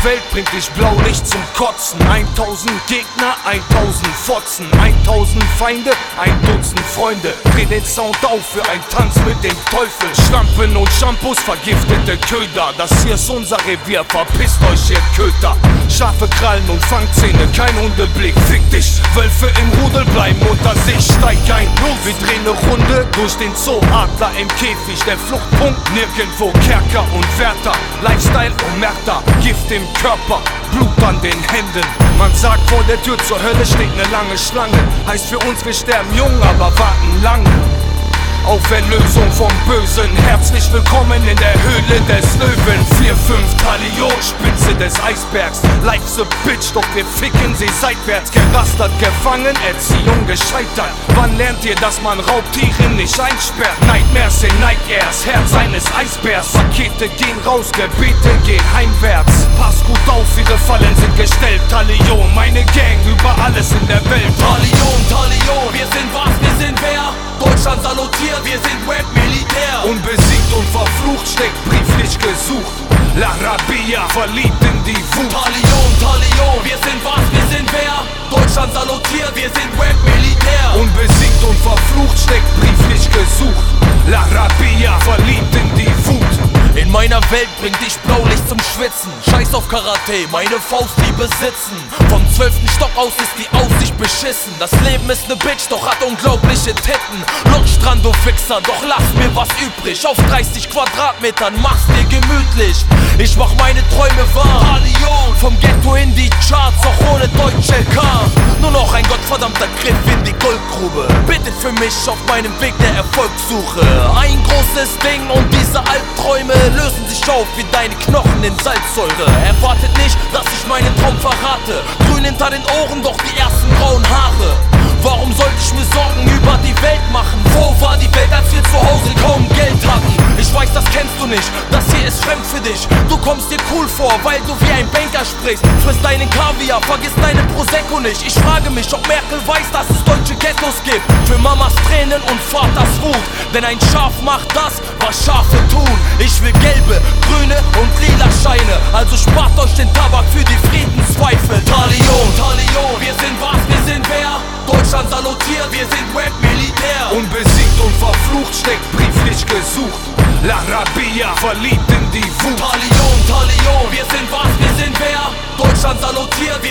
Welt bringt dich Blaulicht zum Kotzen. 1000 Gegner, 1000 Fotzen, 1000 Feinde, 1 Dutzend Freunde. Dreh den Sound auf für einen Tanz mit dem Teufel. Schlampen und Shampoos, vergiftete Köder. Das hier ist unser Revier, verpisst euch ihr Köter. Scharfe Krallen und Fangzähne, kein Hundeblick, fick dich. Wölfe im Rudel bleiben unter sich, steig ein. Wir drehen eine Runde durch den Zoo. Adler im Käfig, der Fluchtpunkt nirgendwo. Kerker und Wärter, Lifestyle und Märter. Gift im Körper, Blut an den Händen. Man sagt, vor der Tür zur Hölle steht eine lange Schlange. Heißt für uns, wir sterben jung, aber warten lange auf Erlösung vom Bösen. Herzlich willkommen in der Höhle des Löwen. 4-5 Talion, Spitze des Eisbergs. Life's a bitch, doch wir ficken sie seitwärts. Gerastert, gefangen, Erziehung gescheitert. Wann lernt ihr, dass man Raubtiere nicht einsperrt? Nightmares in Night Airs, Herz eines Eisbärs. Pakete gehen raus, Gebete gehen heimwärts. Pass gut auf, ihre Fallen sind gestellt. Talion, meine Gang, über alles in der Welt. Talion, Talion, wir sind was, wir sind wer? Deutschland salutiert, wir sind Rap-Militär. Unbesiegt und verflucht, steckt brieflich gesucht. La Rabia, verliebt in die Wut. Talion, Talion, wir sind was, wir sind wer? Deutschland salutiert, wir sind Rap-Militär. Unbesiegt und verflucht, steckt brieflich gesucht. La Rabia, verliebt in die Wut. In meiner Welt bringt dich Blaulicht zum Schwitzen. Scheiß auf Karate, meine Faust die besitzen. Vom 12. Stock aus ist die Aussicht beschissen. Das Leben ist ne Bitch, doch hat unglaubliche Titten. Lutsch dran, du Wichser, doch lass mir was übrig. Auf 30 Quadratmetern mach's dir gemütlich. Ich mach meine Träume wahr. Talion, vom Ghetto in die Charts, auch ohne Deutsch LK. Nur noch ein gottverdammter Griff in die Goldgrube. Bitte für mich auf meinem Weg der Erfolgssuche. Ein großes Ding und diese Albträume lösen sich auf wie deine Knochen in Salzsäure. Erwartet nicht, dass ich meinen Traum verrate. Grün hinter den Ohren, doch die ersten grauen Haare. Warum sollte ich mir Sorgen über die Welt machen? Wo war die Welt, als wir zu Hause kaum Geld hatten? Ich weiß, das kennst du nicht, das hier ist fremd für dich. Du kommst dir cool vor, weil du wie ein Banker sprichst. Frisst deinen Kaviar, vergiss deine Prosecco nicht. Ich frage mich, ob Merkel weiß, dass es deutsche Ghettos gibt. Für Mamas Tränen und Vaters Wut. Denn ein Schaf macht das, was Schafe tun. Ich will gelbe, grüne und lila Scheine. Also spart euch den Tabak für die Friedenspfeife. Talion, Talion, wir sind was, wir sind wer? Deutschland salutiert, wir sind Rap-Militär. Unbesiegt und verflucht, steckt brieflich gesucht. La Rabia, verliebt in die Wut. Talion, Talion, wir sind was, wir sind wer? Deutschland salutiert,